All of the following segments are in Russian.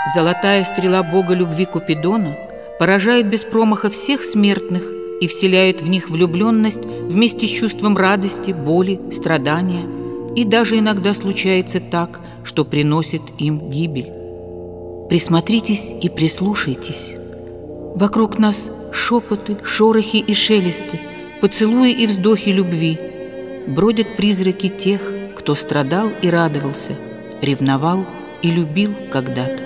Золотая стрела бога любви Купидона поражает без промаха всех смертных и вселяет в них влюбленность вместе с чувством радости, боли, страдания. И даже иногда случается так, что приносит им гибель. Присмотритесь и прислушайтесь. Вокруг нас шепоты, шорохи и шелесты, поцелуи и вздохи любви. Бродят призраки тех, кто страдал и радовался, ревновал и любил когда-то.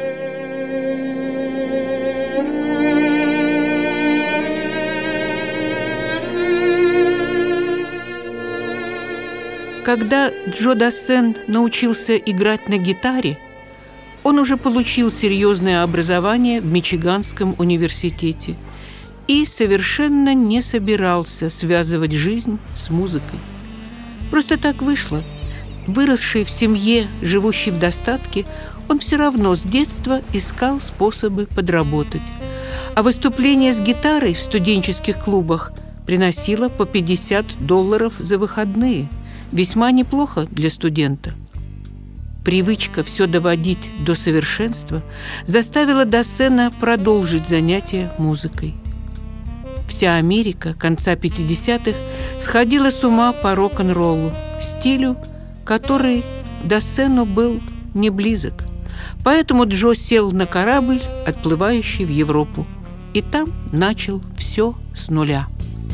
Когда Джо Дассен научился играть на гитаре, он уже получил серьезное образование в Мичиганском университете и совершенно не собирался связывать жизнь с музыкой. Просто так вышло. Выросший в семье, живущий в достатке, он все равно с детства искал способы подработать. А выступление с гитарой в студенческих клубах приносило по $50 за выходные. Весьма неплохо для студента. Привычка все доводить до совершенства заставила Дассена продолжить занятия музыкой. Вся Америка конца 50-х сходила с ума по рок-н-роллу, стилю, который Дассену был не близок. Поэтому Джо сел на корабль, отплывающий в Европу, и там начал все с нуля.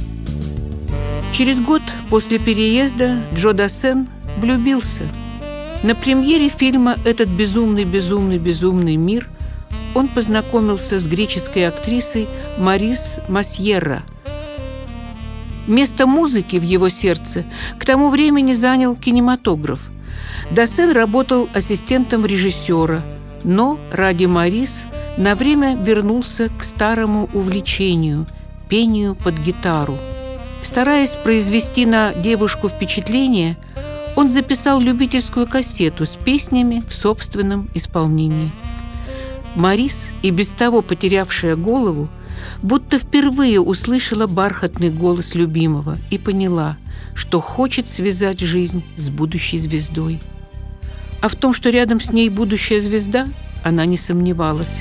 Через год после переезда Джо Дассен влюбился. На премьере фильма «Этот безумный, безумный, безумный мир» он познакомился с греческой актрисой Марис Масьерра. Место музыки в его сердце к тому времени занял кинематограф. Дассен работал ассистентом режиссера, но ради Марис на время вернулся к старому увлечению – пению под гитару. Стараясь произвести на девушку впечатление, он записал любительскую кассету с песнями в собственном исполнении. Марис, и без того потерявшая голову, будто впервые услышала бархатный голос любимого и поняла, что хочет связать жизнь с будущей звездой. А в том, что рядом с ней будущая звезда, она не сомневалась.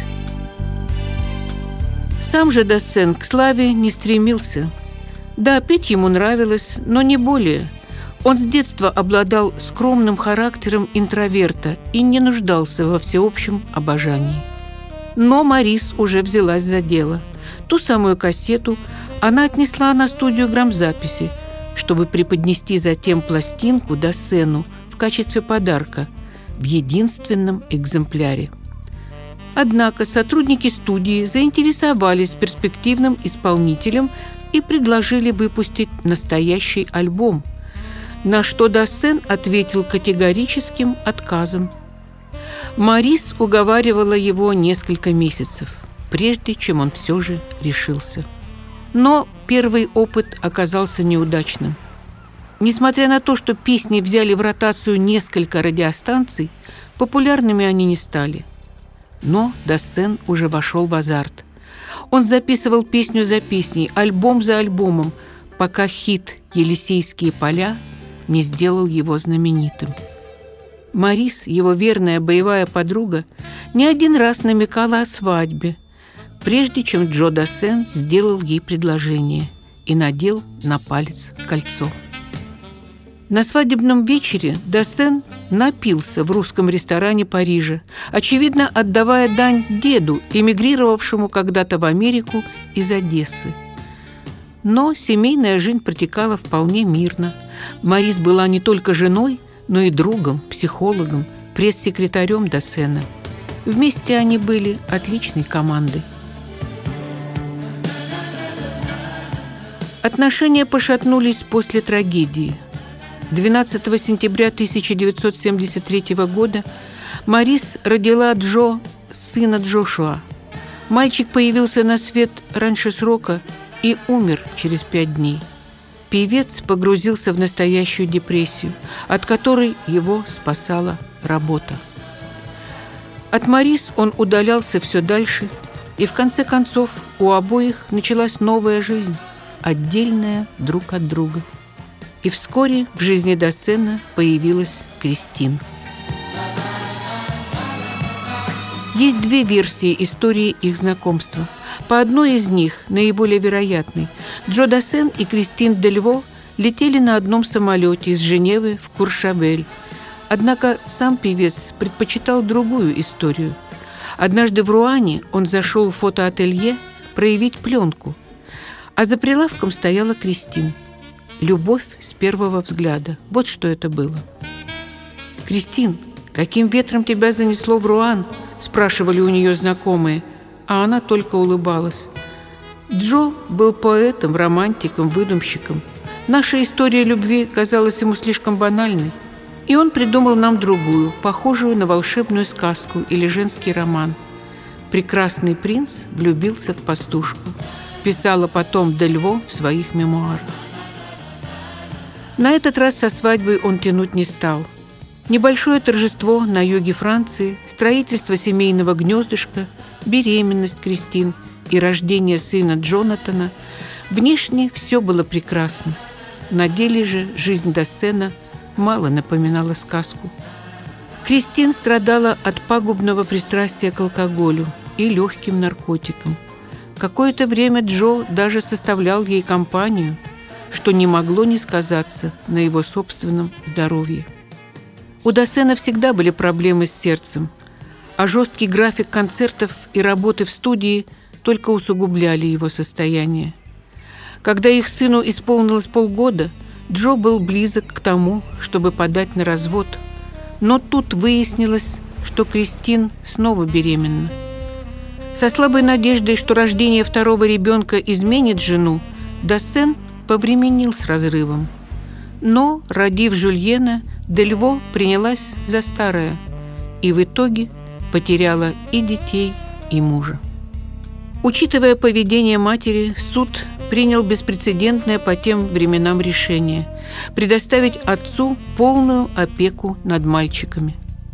Сам же Дассен к славе не стремился. Да, петь ему нравилось, но не более. Он с детства обладал скромным характером интроверта и не нуждался во всеобщем обожании. Но Марис уже взялась за дело. Ту самую кассету она отнесла на студию грамзаписи, чтобы преподнести затем пластинку Дассену в качестве подарка в единственном экземпляре. Однако сотрудники студии заинтересовались перспективным исполнителем и предложили выпустить настоящий альбом, на что Дассен ответил категорическим отказом. Марис уговаривала его несколько месяцев, прежде чем он все же решился. Но первый опыт оказался неудачным. Несмотря на то, что песни взяли в ротацию несколько радиостанций, популярными они не стали. Но Дассен уже вошел в азарт. Он записывал песню за песней, альбом за альбомом, пока хит «Елисейские поля» не сделал его знаменитым. Марис, его верная боевая подруга, не один раз намекала о свадьбе, прежде чем Джо Дассен сделал ей предложение и надел на палец кольцо. На свадебном вечере Дассен напился в русском ресторане Парижа, очевидно, отдавая дань деду, эмигрировавшему когда-то в Америку из Одессы. Но семейная жизнь протекала вполне мирно. Марис была не только женой, но и другом, психологом, пресс-секретарем Дассена. Вместе они были отличной командой. Отношения пошатнулись после трагедии. 12 сентября 1973 года Марис родила Джо, сына Джошуа. Мальчик появился на свет раньше срока и умер через 5 дней. Певец погрузился в настоящую депрессию, от которой его спасала работа. От Марис он удалялся все дальше, и в конце концов у обоих началась новая жизнь, отдельная друг от друга. И вскоре в жизни Дассена появилась Кристин. Есть две версии истории их знакомства. По одной из них, наиболее вероятной, Джо Дассен и Кристин Дельво летели на одном самолете из Женевы в Куршабель. Однако сам певец предпочитал другую историю. Однажды в Руане он зашел в фотоателье проявить пленку, а за прилавком стояла Кристин. Любовь с первого взгляда. Вот что это было. «Кристин, каким ветром тебя занесло в Руан?» – спрашивали у нее знакомые, а она только улыбалась. Джо был поэтом, романтиком, выдумщиком. Наша история любви казалась ему слишком банальной, и он придумал нам другую, похожую на волшебную сказку или женский роман. «Прекрасный принц влюбился в пастушку», писала потом Дельво в своих мемуарах. На этот раз со свадьбой он тянуть не стал. Небольшое торжество на юге Франции, строительство семейного гнездышка, беременность Кристин и рождение сына Джонатана. Внешне все было прекрасно. На деле же жизнь Дассена мало напоминала сказку. Кристин страдала от пагубного пристрастия к алкоголю и легким наркотикам. Какое-то время Джо даже составлял ей компанию, что не могло не сказаться на его собственном здоровье. У Дассена всегда были проблемы с сердцем, а жесткий график концертов и работы в студии только усугубляли его состояние. Когда их сыну исполнилось полгода, Джо был близок к тому, чтобы подать на развод. Но тут выяснилось, что Кристин снова беременна. Со слабой надеждой, что рождение второго ребенка изменит жену, Дассен повременил с разрывом. Но, родив Жюльена, Дельво принялась за старое и в итоге потеряла и детей, и мужа. Учитывая поведение матери, суд принял беспрецедентное по тем временам решение предоставить отцу полную опеку над мальчиками.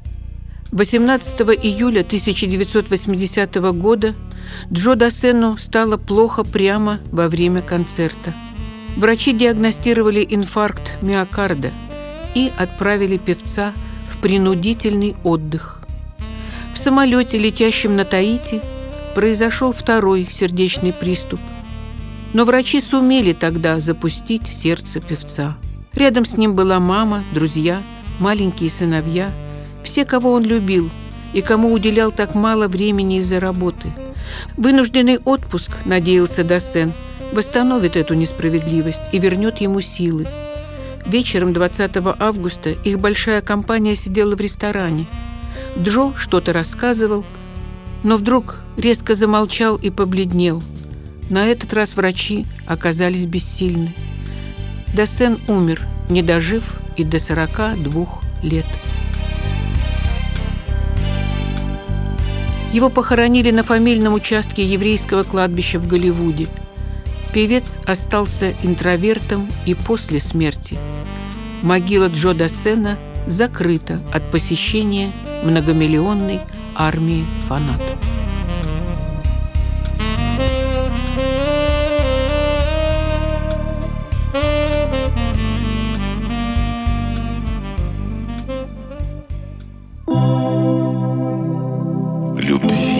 18 июля 1980 года Джо Дассену стало плохо прямо во время концерта. Врачи диагностировали инфаркт миокарда и отправили певца в принудительный отдых. В самолете, летящем на Таити, произошел второй сердечный приступ. Но врачи сумели тогда запустить сердце певца. Рядом с ним была мама, друзья, маленькие сыновья, все, кого он любил и кому уделял так мало времени из-за работы. Вынужденный отпуск, надеялся Дассен, восстановит эту несправедливость и вернет ему силы. Вечером 20 августа их большая компания сидела в ресторане. Джо что-то рассказывал, но вдруг резко замолчал и побледнел. На этот раз врачи оказались бессильны. Дассен умер, не дожив и до 42 лет. Его похоронили на фамильном участке еврейского кладбища в Голливуде. Певец остался интровертом и после смерти. Могила Джо Дассена закрыта от посещения многомиллионной армии фанатов. Любви.